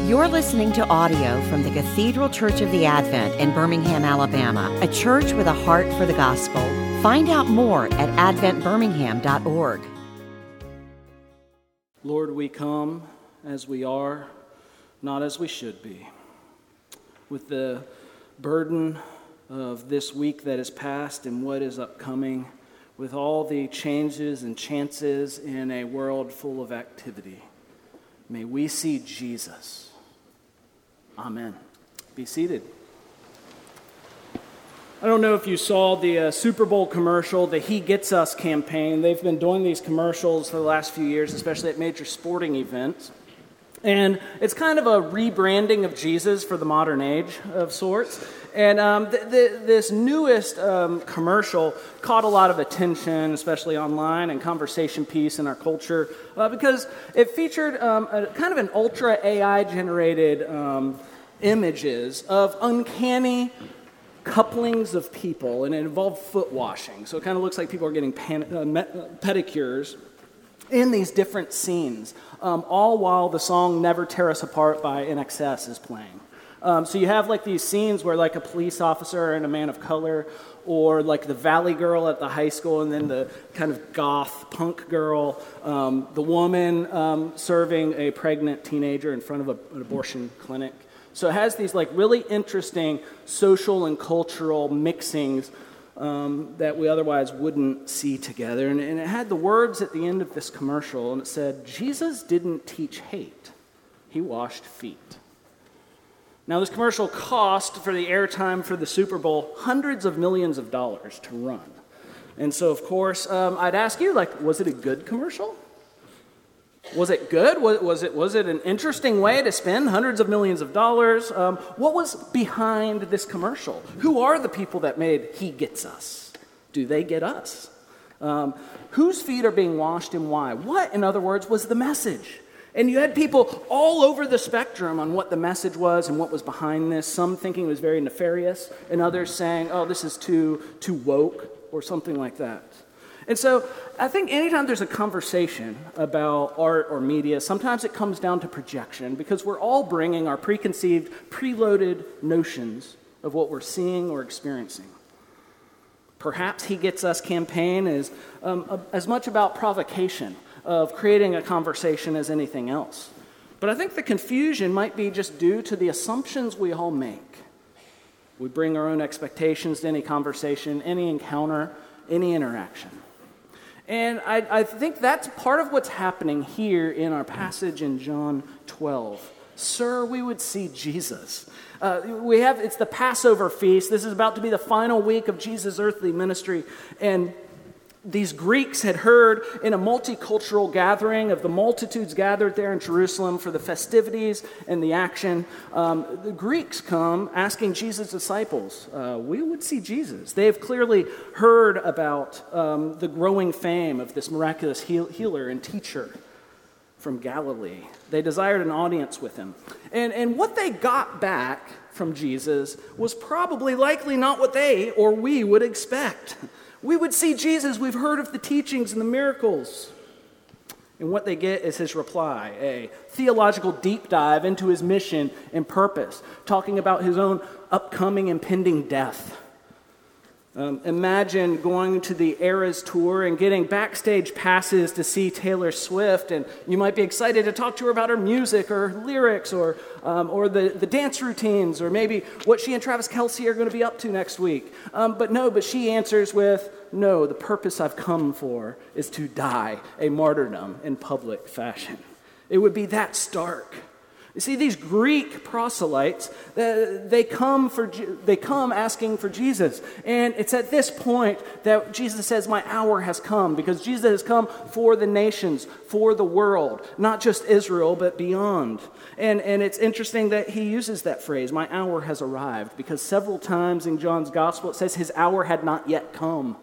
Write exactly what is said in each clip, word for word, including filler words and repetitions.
You're listening to audio from the Cathedral Church of the Advent in Birmingham, Alabama, a church with a heart for the gospel. Find out more at advent birmingham dot org. Lord, we come as we are, not as we should be. With the burden of this week that is past and what is upcoming, with all the changes and chances in a world full of activity, may we see Jesus. Amen. Be seated. I don't know if you saw the uh, Super Bowl commercial, the He Gets Us campaign. They've been doing these commercials for the last few years, especially at major sporting events. And it's kind of a rebranding of Jesus for the modern age of sorts. And um, th- th- this newest um, commercial caught a lot of attention, especially online and conversation piece in our culture, uh, because it featured um, a kind of an ultra A I-generated um, images of uncanny couplings of people, and it involved foot washing. So it kind of looks like people are getting pan- uh, met- pedicures in these different scenes, um, all while the song Never Tear Us Apart by N X S is playing. Um, so you have like these scenes where like a police officer and a man of color, or like the valley girl at the high school, and then the kind of goth punk girl, um, the woman um, serving a pregnant teenager in front of a, an abortion clinic. So it has these like really interesting social and cultural mixings um, that we otherwise wouldn't see together. And, and it had the words at the end of this commercial, and it said, "Jesus didn't teach hate, he washed feet." Now, this commercial cost, for the airtime for the Super Bowl, hundreds of millions of dollars to run. And so, of course, um, I'd ask you, like, was it a good commercial? Was it good? Was, was it was it an interesting way to spend hundreds of millions of dollars? Um, what was behind this commercial? Who are the people that made He Gets Us? Do they get us? Um, whose feet are being washed and why? What, in other words, was the message? And you had people all over the spectrum on what the message was and what was behind this. Some thinking it was very nefarious, and others saying, oh, this is too, too woke, or something like that. And so I think anytime there's a conversation about art or media, sometimes it comes down to projection, because we're all bringing our preconceived, preloaded notions of what we're seeing or experiencing. Perhaps He Gets Us campaign is um, as much about provocation, of creating a conversation, as anything else. But I think the confusion might be just due to the assumptions we all make. We bring our own expectations to any conversation, any encounter, any interaction. And I, I think that's part of what's happening here in our passage in John twelve. Sir, we would see Jesus. Uh, we have, it's the Passover feast. This is about to be the final week of Jesus' earthly ministry. And these Greeks had heard in a multicultural gathering of the multitudes gathered there in Jerusalem for the festivities and the action. Um, the Greeks come asking Jesus' disciples, uh, we would see Jesus. They have clearly heard about um, the growing fame of this miraculous heal- healer and teacher from Galilee. They desired an audience with him. And, and what they got back from Jesus was probably likely not what they or we would expect. We would see Jesus. We've heard of the teachings and the miracles. And what they get is his reply, a theological deep dive into his mission and purpose, talking about his own upcoming impending death. Um, imagine going to the Eras Tour and getting backstage passes to see Taylor Swift, and you might be excited to talk to her about her music or her lyrics or um, or the, the dance routines, or maybe what she and Travis Kelce are going to be up to next week. Um, but no, but she answers with, no, the purpose I've come for is to die a martyrdom in public fashion. It would be that stark. You see, these Greek proselytes, they come for they come asking for Jesus. And it's at this point that Jesus says, my hour has come, because Jesus has come for the nations, for the world, not just Israel, but beyond. And, and it's interesting that he uses that phrase, my hour has arrived, because several times in John's gospel it says his hour had not yet come.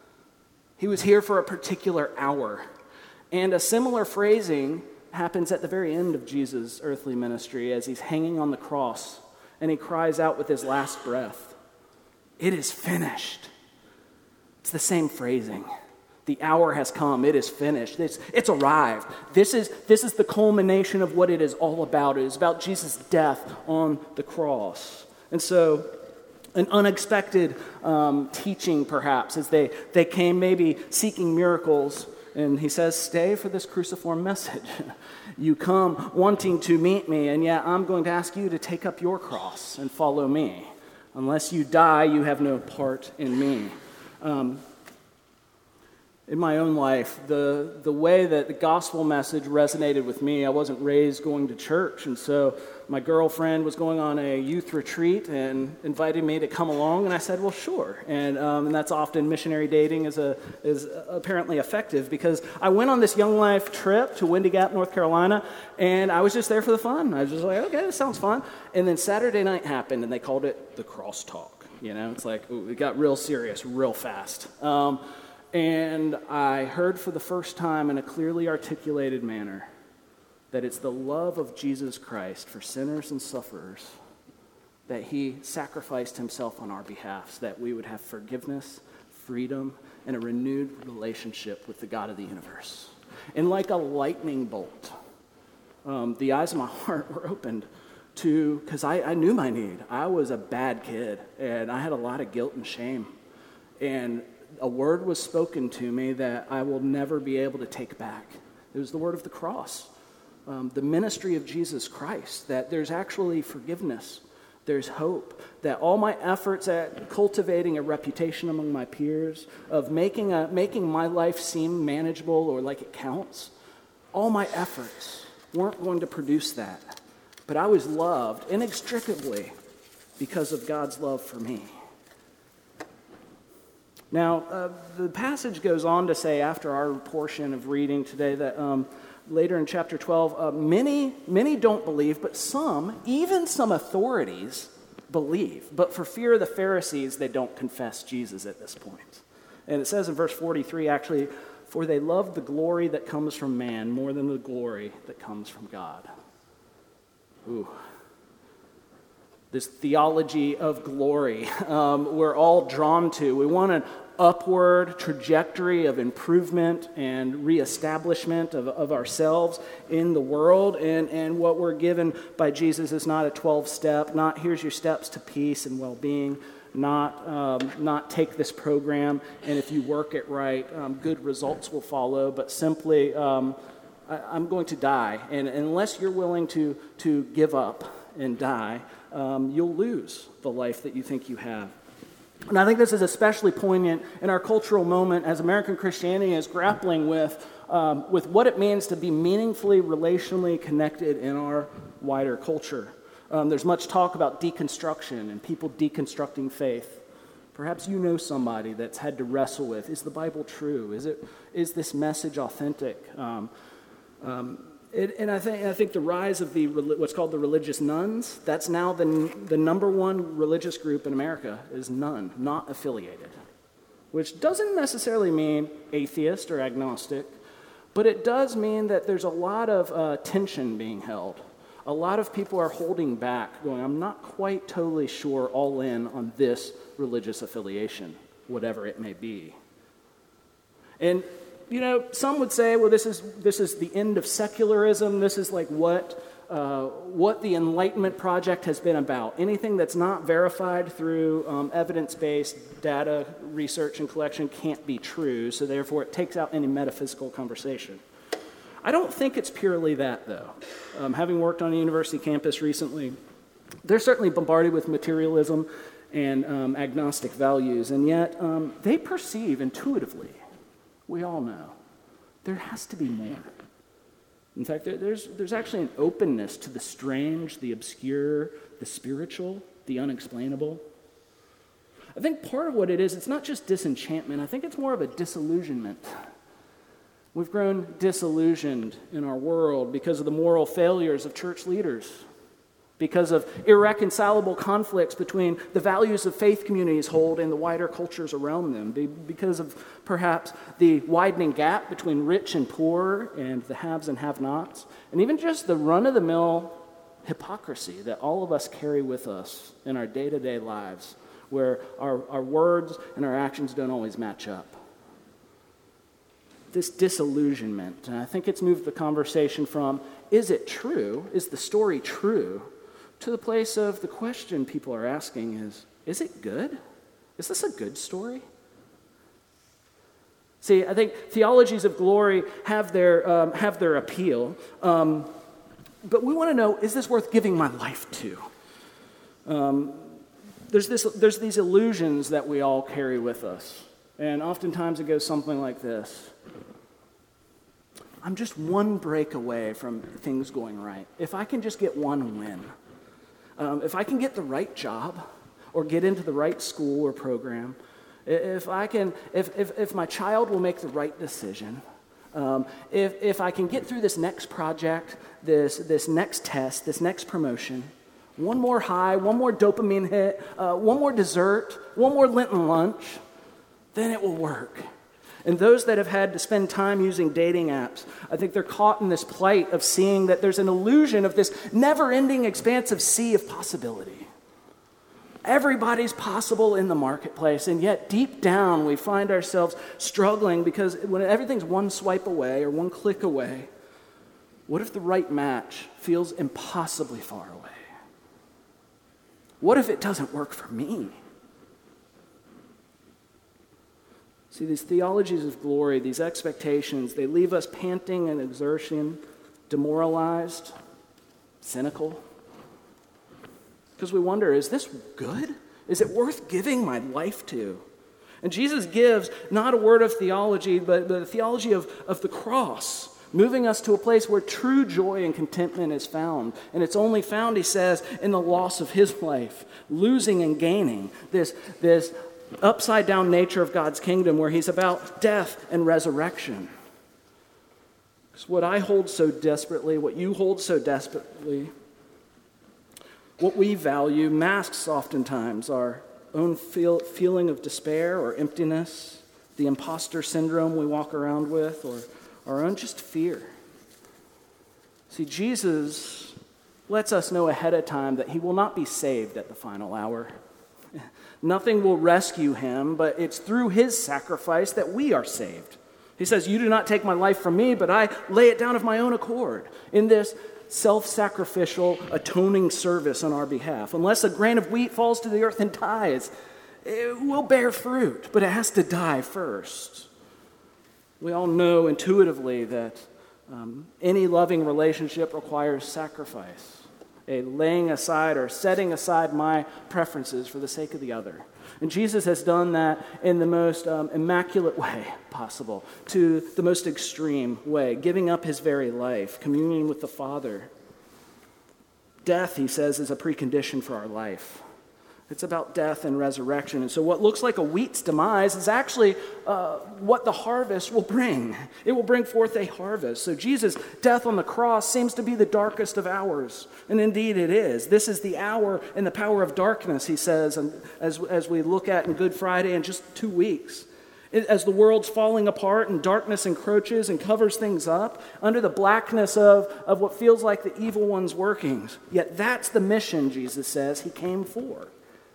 He was here for a particular hour. And a similar phrasing happens at the very end of Jesus' earthly ministry as he's hanging on the cross and he cries out with his last breath, it is finished. It's the same phrasing. The hour has come. It is finished. It's, it's arrived. This is, this is the culmination of what it is all about. It is about Jesus' death on the cross. And so an unexpected um, teaching, perhaps, as they, they came maybe seeking miracles. And he says, stay for this cruciform message. You come wanting to meet me, and yet I'm going to ask you to take up your cross and follow me. Unless you die, you have no part in me. Um, In my own life, the, the way that the gospel message resonated with me, I wasn't raised going to church, and so my girlfriend was going on a youth retreat and invited me to come along, and I said, well, sure. And um, and that's often missionary dating is a is apparently effective, because I went on this Young Life trip to Windy Gap, North Carolina, and I was just there for the fun. I was just like, okay, this sounds fun. And then Saturday night happened, and they called it the Cross Talk. You know, it's like, ooh, it got real serious real fast. Um, And I heard for the first time in a clearly articulated manner that it's the love of Jesus Christ for sinners and sufferers, that he sacrificed himself on our behalf so that we would have forgiveness, freedom, and a renewed relationship with the God of the universe. And like a lightning bolt, um, the eyes of my heart were opened to, because I, I knew my need. I was a bad kid, and I had a lot of guilt and shame. And a word was spoken to me that I will never be able to take back. It was the word of the cross, um, the ministry of Jesus Christ, that there's actually forgiveness, there's hope, that all my efforts at cultivating a reputation among my peers, of making a, making my life seem manageable or like it counts, all my efforts weren't going to produce that. But I was loved inextricably because of God's love for me. Now, uh, the passage goes on to say, after our portion of reading today, that um, later in chapter twelve, uh, many, many don't believe, but some, even some authorities, believe. But for fear of the Pharisees, they don't confess Jesus at this point. And it says in verse forty-three, actually, for they love the glory that comes from man more than the glory that comes from God. Ooh. This theology of glory um, we're all drawn to. We want an upward trajectory of improvement and reestablishment of, of ourselves in the world. And, and what we're given by Jesus is not a twelve-step, not here's your steps to peace and well-being, not, um, not take this program, and if you work it right, um, good results will follow, but simply um, I, I'm going to die. And unless you're willing to, to give up and die, Um, you'll lose the life that you think you have. And I think this is especially poignant in our cultural moment as American Christianity is grappling with, um, with what it means to be meaningfully, relationally connected in our wider culture. Um, there's much talk about deconstruction and people deconstructing faith. Perhaps you know somebody that's had to wrestle with, is the Bible true? Is it, is this message authentic? Um, um, It, and I think I think the rise of the what's called the religious nuns, that's now the the number one religious group in America is none, not affiliated, which doesn't necessarily mean atheist or agnostic, but it does mean that there's a lot of uh, tension being held. A lot of people are holding back, going, I'm not quite totally sure all in on this religious affiliation, whatever it may be. And you know, some would say, well, this is this is the end of secularism. This is like what uh, what the Enlightenment Project has been about. Anything that's not verified through um, evidence-based data research and collection can't be true, so therefore it takes out any metaphysical conversation. I don't think it's purely that, though. Um, having worked on a university campus recently, they're certainly bombarded with materialism and um, agnostic values, and yet um, they perceive intuitively, we all know, there has to be more. In fact, there, there's, there's actually an openness to the strange, the obscure, the spiritual, the unexplainable. I think part of what it is, it's not just disenchantment. I think it's more of a disillusionment. We've grown disillusioned in our world because of the moral failures of church leaders, because of irreconcilable conflicts between the values of faith communities hold and the wider cultures around them, because of perhaps the widening gap between rich and poor and the haves and have-nots, and even just the run-of-the-mill hypocrisy that all of us carry with us in our day-to-day lives, where our, our words and our actions don't always match up. this disillusionment. And I think it's moved the conversation from, is it true? Is the story true? To the place of the question people are asking is, is it good? Is this a good story? See, I think theologies of glory have their, um, have their appeal, um, but we want to know, is this worth giving my life to? Um, there's, this, there's these illusions that we all carry with us, and oftentimes it goes something like this. I'm just one break away from things going right. If I can just get one win, um, if I can get the right job or get into the right school or program, If I can, if, if, if my child will make the right decision, um, if, if I can get through this next project, this, this next test, this next promotion, one more high, one more dopamine hit, uh, one more dessert, one more Lenten lunch, then it will work. And those that have had to spend time using dating apps, I think they're caught in this plight of seeing that there's an illusion of this never-ending expansive sea of possibility. Everybody's possible in the marketplace, and yet deep down we find ourselves struggling because when everything's one swipe away or one click away, what if the right match feels impossibly far away? What if it doesn't work for me? See, these theologies of glory, these expectations, they leave us panting and exertion, demoralized, cynical. Because we wonder, is this good? Is it worth giving my life to? And Jesus gives not a word of theology, but, but a theology of, of the cross, moving us to a place where true joy and contentment is found. And it's only found, he says, in the loss of his life, losing and gaining, this, this upside-down nature of God's kingdom where he's about death and resurrection. Because what I hold so desperately, what you hold so desperately, what we value masks oftentimes our own feel, feeling of despair or emptiness, the imposter syndrome we walk around with, or our own just fear. See, Jesus lets us know ahead of time that he will not be saved at the final hour. Nothing will rescue him, but it's through his sacrifice that we are saved. He says, you do not take my life from me, but I lay it down of my own accord in this self-sacrificial, atoning service on our behalf. Unless a grain of wheat falls to the earth and dies, it will bear fruit, but it has to die first. We all know intuitively that um, any loving relationship requires sacrifice, a laying aside or setting aside my preferences for the sake of the other. And Jesus has done that in the most um, immaculate way possible, to the most extreme way, giving up his very life, communion with the Father. Death, he says, is a precondition for our life. It's about death and resurrection. And so what looks like a wheat's demise is actually uh, what the harvest will bring. It will bring forth a harvest. So Jesus' death on the cross seems to be the darkest of hours. And indeed it is. This is the hour and the power of darkness, he says, and as, as we look at in Good Friday in just two weeks. As the world's falling apart and darkness encroaches and covers things up under the blackness of, of what feels like the evil one's workings. Yet that's the mission, Jesus says, he came for.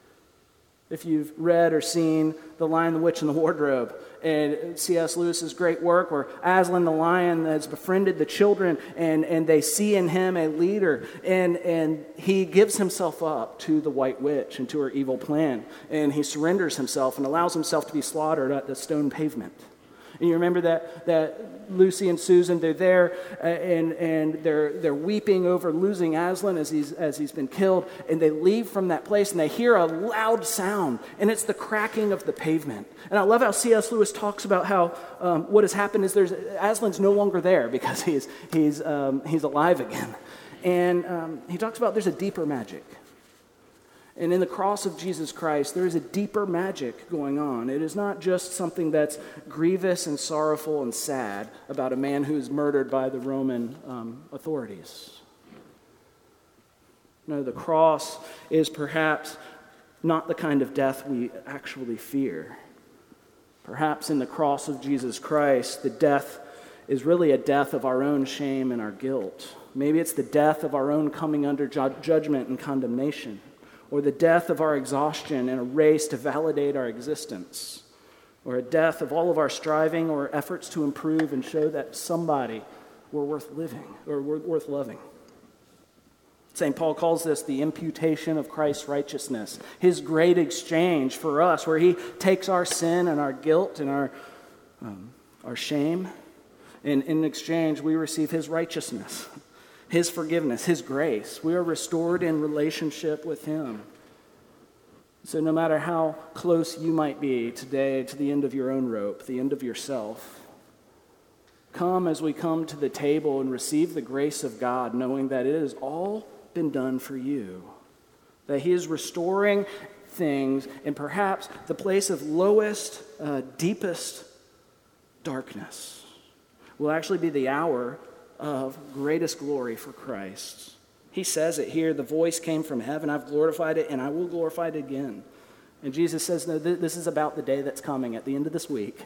If you've read or seen The Lion, the Witch, and the Wardrobe, and C S Lewis's great work where Aslan the lion has befriended the children and, and they see in him a leader, and, and he gives himself up to the White Witch and to her evil plan, and he surrenders himself and allows himself to be slaughtered at the stone pavement. And you remember that, that Lucy and Susan, they're there uh, and, and they're, they're weeping over losing Aslan as he's, as he's been killed. And they leave from that place and they hear a loud sound. And it's the cracking of the pavement. And I love how C S Lewis talks about how um, what has happened is there's Aslan's no longer there because he's, he's, um, he's alive again. And um, he talks about there's a deeper magic. And in the cross of Jesus Christ, there is a deeper magic going on. It is not just something that's grievous and sorrowful and sad about a man who is murdered by the Roman um, authorities. No, the cross is perhaps not the kind of death we actually fear. Perhaps in the cross of Jesus Christ, the death is really a death of our own shame and our guilt. Maybe it's the death of our own coming under ju- judgment and condemnation, or the death of our exhaustion in a race to validate our existence. or a death of all of our striving or efforts to improve and show that somebody we're worth living or we're worth loving. Saint Paul calls this the imputation of Christ's righteousness, his great exchange for us, where he takes our sin and our guilt and our, um, our shame, and in exchange we receive his righteousness, his forgiveness, his grace. We are restored in relationship with him. So no matter how close you might be today to the end of your own rope, the end of yourself, come as we come to the table and receive the grace of God, knowing that it has all been done for you, that he is restoring things in perhaps the place of lowest, uh, deepest darkness will actually be the hour of greatest glory for Christ. He says it here, the voice came from heaven, I've glorified it, and I will glorify it again. And Jesus says, no, th- this is about the day that's coming at the end of this week.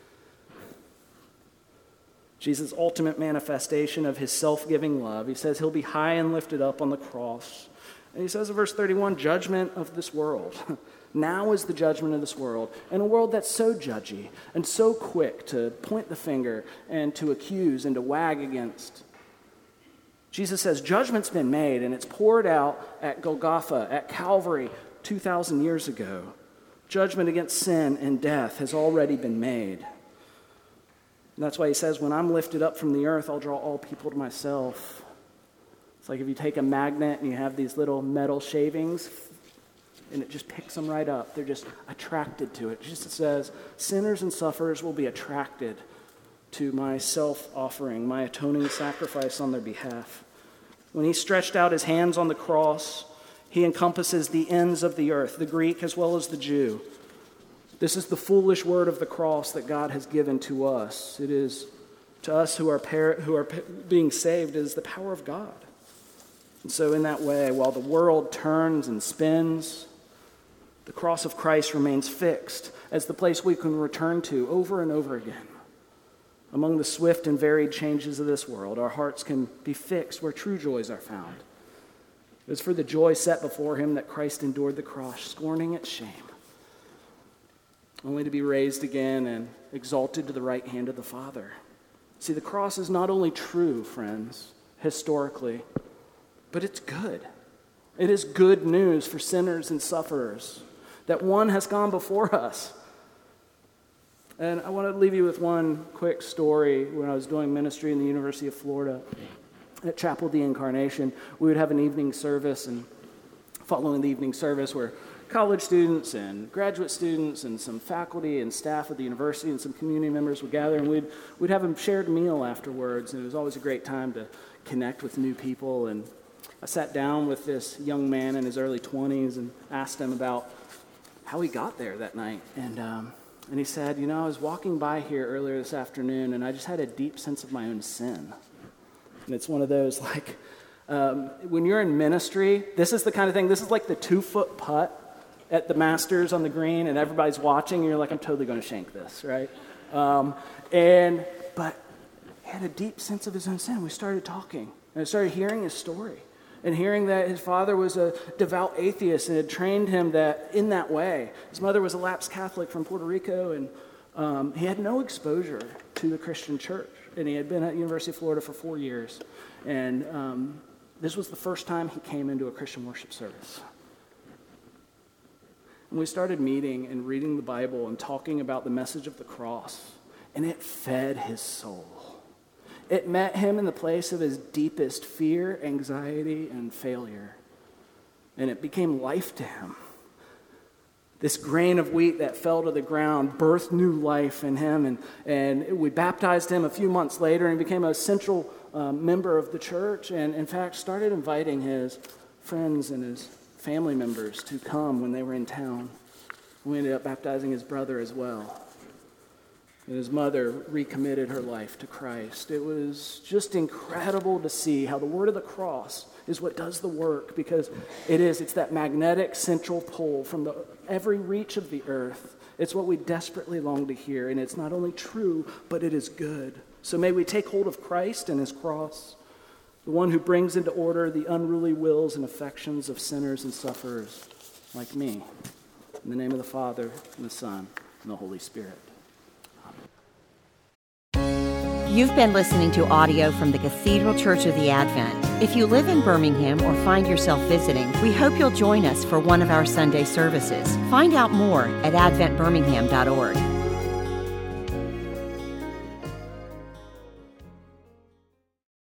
Jesus' ultimate manifestation of his self-giving love. He says he'll be high and lifted up on the cross. And he says in verse thirty-one, judgment of this world. Now is the judgment of this world. In a world that's so judgy and so quick to point the finger and to accuse and to wag against. Jesus says judgment's been made and it's poured out at Golgotha, at Calvary, two thousand years ago. Judgment against sin and death has already been made. And that's why he says, when I'm lifted up from the earth, I'll draw all people to myself. It's like if you take a magnet and you have these little metal shavings, and it just picks them right up. They're just attracted to it. It just says, sinners and sufferers will be attracted to my self-offering, my atoning sacrifice on their behalf. When he stretched out his hands on the cross, he encompasses the ends of the earth, the Greek as well as the Jew. This is the foolish word of the cross that God has given to us. It is to us who are par- who are being saved, it is the power of God. And so in that way, while the world turns and spins, the cross of Christ remains fixed as the place we can return to over and over again. Among the swift and varied changes of this world, our hearts can be fixed where true joys are found. It was for the joy set before him that Christ endured the cross, scorning its shame, only to be raised again and exalted to the right hand of the Father. See, the cross is not only true, friends, historically, but it's good. It is good news for sinners and sufferers, that one has gone before us. And I want to leave you with one quick story. When I was doing ministry in the University of Florida at Chapel of the Incarnation, we would have an evening service, and following the evening service were college students and graduate students and some faculty and staff at the university and some community members would gather, and we'd, we'd have a shared meal afterwards, and it was always a great time to connect with new people. And I sat down with this young man in his early twenties and asked him about how he got there that night. And um, and he said, you know, I was walking by here earlier this afternoon, and I just had a deep sense of my own sin. And it's one of those, like, um, when you're in ministry, this is the kind of thing, this is like the two-foot putt at the Masters on the green, and everybody's watching, and you're like, I'm totally going to shank this, right? Um, and, but he had a deep sense of his own sin. We started talking, and I started hearing his story, and hearing that his father was a devout atheist and had trained him that in that way. His mother was a lapsed Catholic from Puerto Rico, and um, he had no exposure to the Christian church, and he had been at University of Florida for four years, and um, this was the first time he came into a Christian worship service. And we started meeting and reading the Bible and talking about the message of the cross, and it fed his soul. It met him in the place of his deepest fear, anxiety, and failure, and it became life to him. This grain of wheat that fell to the ground birthed new life in him, and, and we baptized him a few months later, and he became a central uh, member of the church, and in fact started inviting his friends and his family members to come when they were in town. We ended up baptizing his brother as well. And his mother recommitted her life to Christ. It was just incredible to see how the word of the cross is what does the work, because it is, it's that magnetic central pull from the every reach of the earth. It's what we desperately long to hear, and it's not only true, but it is good. So may we take hold of Christ and his cross, the one who brings into order the unruly wills and affections of sinners and sufferers like me. In the name of the Father, and the Son, and the Holy Spirit. You've been listening to audio from the Cathedral Church of the Advent. If you live in Birmingham or find yourself visiting, we hope you'll join us for one of our Sunday services. Find out more at advent birmingham dot org.